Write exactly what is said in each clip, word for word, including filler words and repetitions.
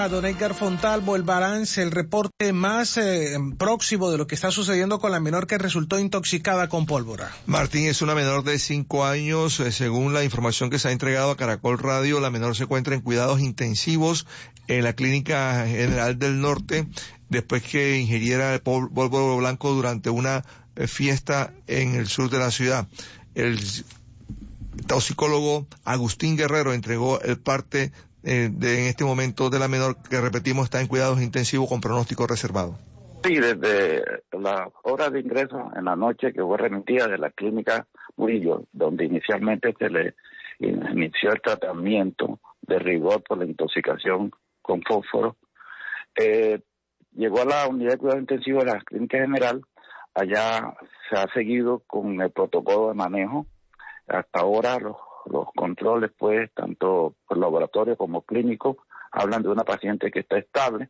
A don Edgar Fontalvo, el balance, el reporte más eh, próximo de lo que está sucediendo con la menor que resultó intoxicada con pólvora. Martín, es una menor de cinco años. Eh, según la información que se ha entregado a Caracol Radio, la menor se encuentra en cuidados intensivos en la Clínica General del Norte después que ingiriera el pólvora blanco durante una eh, fiesta en el sur de la ciudad. El toxicólogo Agustín Guerrero entregó el parte Eh, de en este momento de la menor, que repetimos está en cuidados intensivos con pronóstico reservado. Sí, desde la hora de ingreso en la noche que fue remitida de la clínica Murillo, donde inicialmente se le inició el tratamiento de rigor por la intoxicación con fósforo, eh, llegó a la unidad de cuidado intensivo de la clínica general. Allá se ha seguido con el protocolo de manejo. Hasta ahora los Los controles, pues, tanto por laboratorio como clínico, hablan de una paciente que está estable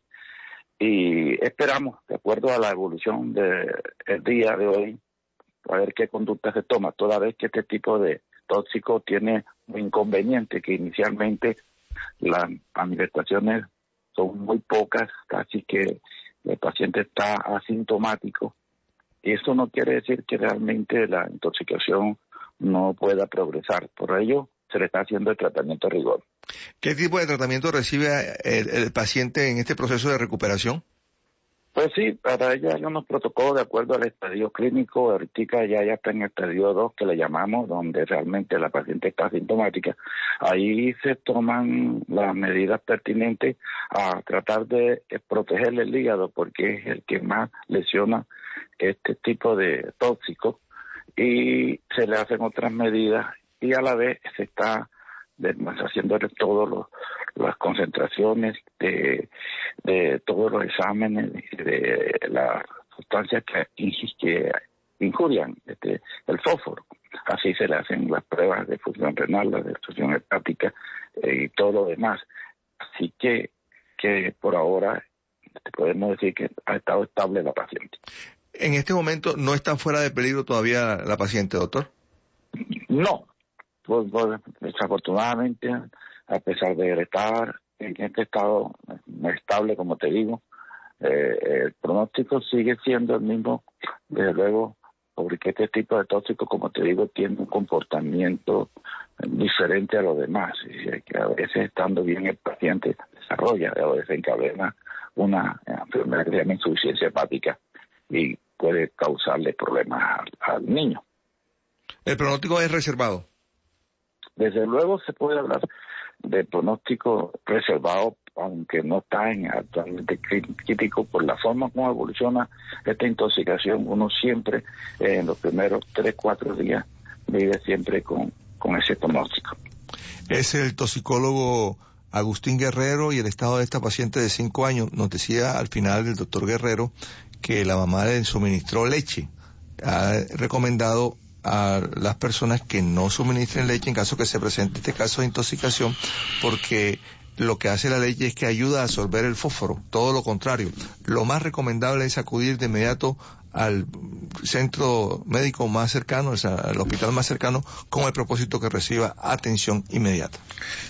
y esperamos, de acuerdo a la evolución del día de hoy, a ver qué conducta se toma, toda vez que este tipo de tóxico tiene un inconveniente, que inicialmente las manifestaciones son muy pocas, casi que el paciente está asintomático, y eso no quiere decir que realmente la intoxicación no pueda progresar. Por ello, se le está haciendo el tratamiento de rigor. ¿Qué tipo de tratamiento recibe el, el paciente en este proceso de recuperación? Pues sí, para ella hay unos protocolos de acuerdo al estadio clínico. Ahorita ya, ya está en el estadio dos, que le llamamos, donde realmente la paciente está asintomática. Ahí se toman las medidas pertinentes a tratar de protegerle el hígado, porque es el que más lesiona este tipo de tóxicos. Y se le hacen otras medidas y a la vez se está haciendo todas las concentraciones de, de todos los exámenes de las sustancias que, que injurian este, el fósforo. Así se le hacen las pruebas de función renal, la de función hepática eh, y todo lo demás. Así que, que por ahora podemos decir que ha estado estable la paciente. En este momento no está fuera de peligro todavía la paciente, doctor. No, pues, pues desafortunadamente, a pesar de estar en este estado estable, como te digo, eh, el pronóstico sigue siendo el mismo, desde luego, porque este tipo de tóxicos, como te digo, tiene un comportamiento diferente a los demás, y que a veces estando bien el paciente desarrolla, a veces encadena una enfermedad que se llama insuficiencia hepática, y puede causarle problemas al, al niño. ¿El pronóstico es reservado? Desde luego se puede hablar de pronóstico reservado, aunque no está en actualmente crítico por la forma como evoluciona esta intoxicación. Uno siempre, eh, en los primeros tres, cuatro días, vive siempre con, con ese pronóstico. Es el toxicólogo Agustín Guerrero, y el estado de esta paciente de cinco años. Nos decía al final el doctor Guerrero que la mamá le suministró leche. Ha recomendado a las personas que no suministren leche en caso que se presente este caso de intoxicación, porque lo que hace la leche es que ayuda a absorber el fósforo, todo lo contrario. Lo más recomendable es acudir de inmediato al centro médico más cercano, al hospital más cercano, con el propósito que reciba atención inmediata.